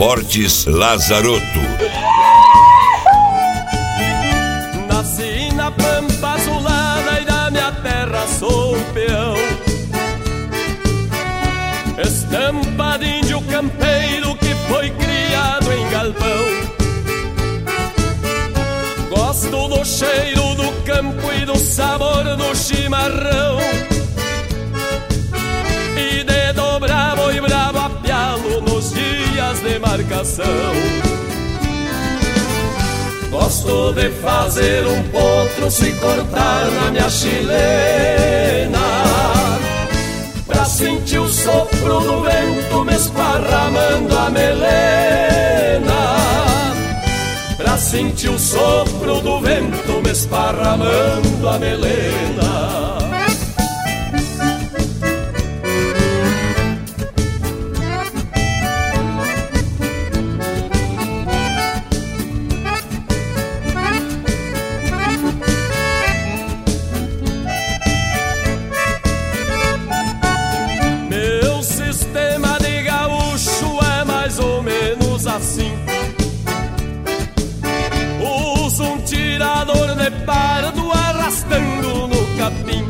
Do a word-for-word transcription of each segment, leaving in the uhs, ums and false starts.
Transportes Lazaroto. Nasci na pampa azulada e da minha terra sou peão. Estampa de índio campeiro que foi criado em galpão. Gosto do cheiro do campo e do sabor do chimarrão, e de dobrar boi bravo a pialo nos dias de marcação. Gosto de fazer um potro se cortar na minha chilena, pra sentir o sopro do vento me esparramando a melena, pra sentir o sopro do vento me esparramando a melena. Assim, uso um tirador de pardo arrastando no capim,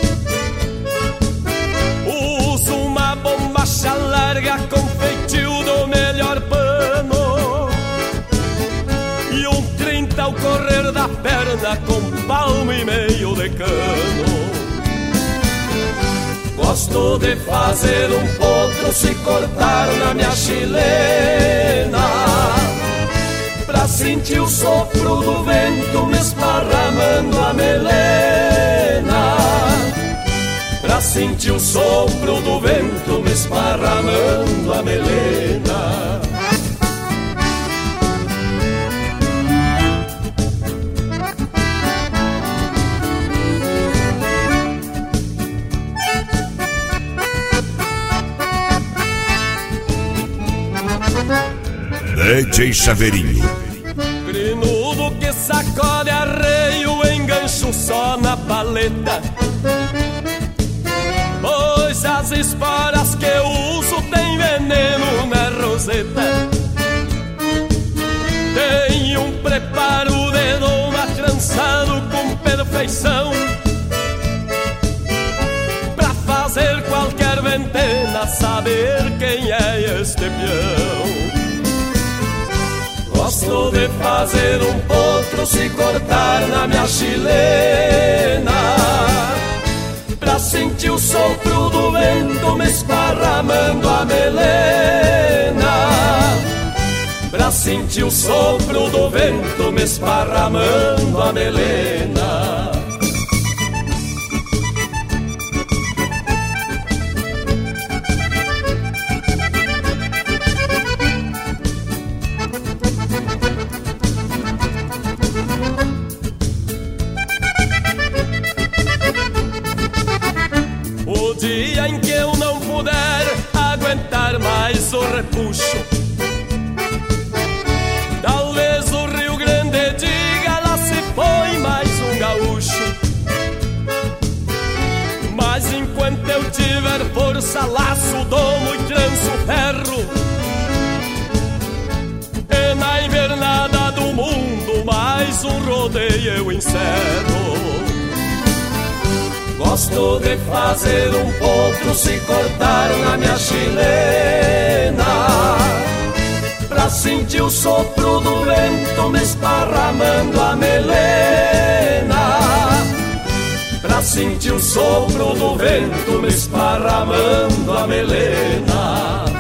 uso uma bombacha larga com feitio do melhor pano, e um trinta ao correr da perna com palmo e meio de cano. Gosto de fazer um potro se cortar na minha chilena, pra sentir o sopro do vento me esparramando a melena, pra sentir o sopro do vento me esparramando a melena. D J Chaveirinho. Grinudo que sacode arreio, engancho só na paleta, pois as esporas que eu uso tem veneno na roseta. Tem um preparo de doma trançado com perfeição, pra fazer qualquer ventena saber quem é este peão. Gosto de fazer um potro se cortar na minha chilena, pra sentir o sopro do vento me esparramando a melena, pra sentir o sopro do vento me esparramando a melena. O dia em que eu não puder aguentar mais o repuxo, talvez o Rio Grande diga: lá se foi mais um gaúcho. Mas enquanto eu tiver força, laço, domo e tranço ferro, e na invernada do mundo mais um rodeio eu encerro. Gosto de fazer um potro se cortar na minha chilena, pra sentir o sopro do vento me esparramando a melena, pra sentir o sopro do vento me esparramando a melena.